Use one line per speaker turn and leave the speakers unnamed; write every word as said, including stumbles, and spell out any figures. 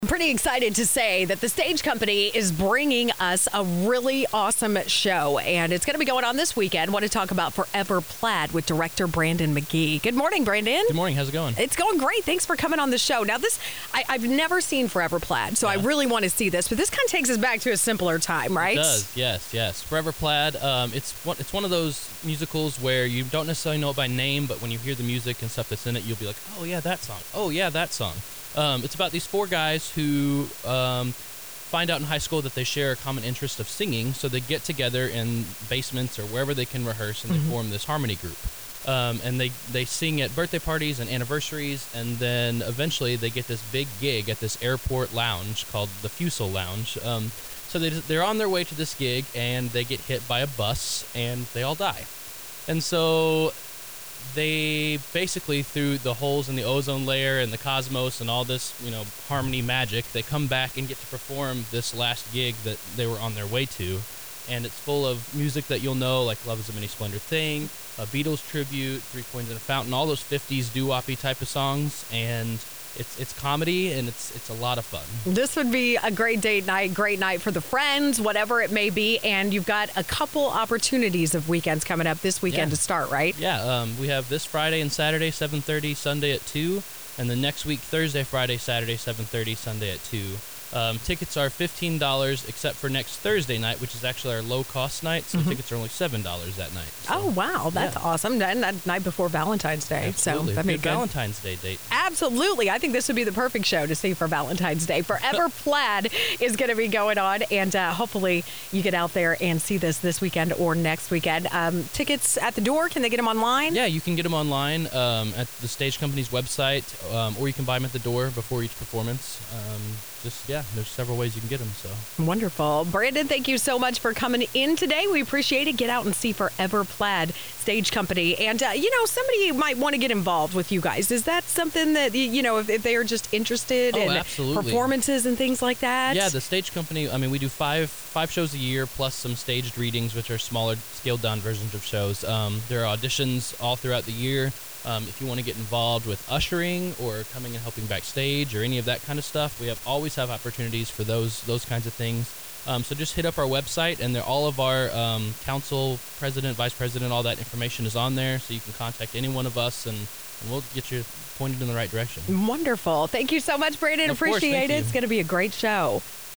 I'm pretty excited to say that the Stage Company is bringing us a really awesome show, and it's going to be going on this weekend. I want to talk about Forever Plaid with director Brandon McGee. Good morning, Brandon.
Good morning. How's it going?
It's going great. Thanks for coming on the show. Now, this, I, I've never seen Forever Plaid, so yeah. I really want to see this, but this kind of takes us back to a simpler time, right?
It does, yes, yes. Forever Plaid, um, it's, one, it's one of those musicals where you don't necessarily know it by name, but when you hear the music and stuff that's in it, you'll be like, oh, yeah, that song. Oh, yeah, that song. Um, it's about these four guys who um, find out in high school that they share a common interest of singing, so they get together in basements or wherever they can rehearse, and they mm-hmm. form this harmony group. Um, and they, they sing at birthday parties and anniversaries, and then eventually they get this big gig at this airport lounge called the Fusil Lounge. Um, so they, they're on their way to this gig, and they get hit by a bus, and they all die. And so they basically, through the holes in the ozone layer and the cosmos and all this, you know, harmony magic, they come back and get to perform this last gig that they were on their way to. And it's full of music that you'll know, like Love is a Mini Splendor Thing, a Beatles tribute, Three Coins in a Fountain, all those fifties doo-woppy type of songs. And It's it's comedy, and it's it's a lot of fun.
This would be a great date night, great night for the friends, whatever it may be. And you've got a couple opportunities of weekends coming up this weekend
yeah.
to start, right?
Yeah, um, we have this Friday and Saturday, seven thirty, Sunday at two. And the next week, Thursday, Friday, Saturday, seven thirty, Sunday at two. Um, tickets are fifteen dollars, except for next Thursday night, which is actually our low-cost night, so mm-hmm. tickets are only seven dollars that night. So,
oh, wow. That's yeah. awesome. And that night before Valentine's Day.
Absolutely.
So that'd be
good Valentine's Day date.
Absolutely. I think this would be the perfect show to see for Valentine's Day. Forever Plaid is going to be going on, and uh, hopefully you get out there and see this this weekend or next weekend. Um, tickets at the door, can they get them online?
Yeah, you can get them online um, at the Stage Company's website, um, or you can buy them at the door before each performance. Um, Just, yeah, there's several ways you can get them, so.
Wonderful. Brandon, thank you so much for coming in today. We appreciate it. Get out and see Forever Plaid Stage Company. And, uh, you know, somebody might want to get involved with you guys. Is that something that, you know, if, if they are just interested
oh,
in
absolutely.
performances and things like that?
Yeah, the Stage Company, I mean, we do five five shows a year, plus some staged readings, which are smaller, scaled-down versions of shows. Um, there are auditions all throughout the year. Um, if you want to get involved with ushering or coming and helping backstage or any of that kind of stuff, we have always have opportunities for those those kinds of things. Um, so just hit up our website, and there, all of our um, council, president, vice president, all that information is on there, so you can contact any one of us, and, and we'll get you pointed in the right direction.
Wonderful. Thank you so much, Brandon.
Of course,
appreciate
thank
it.
you.
It's going to be a great show.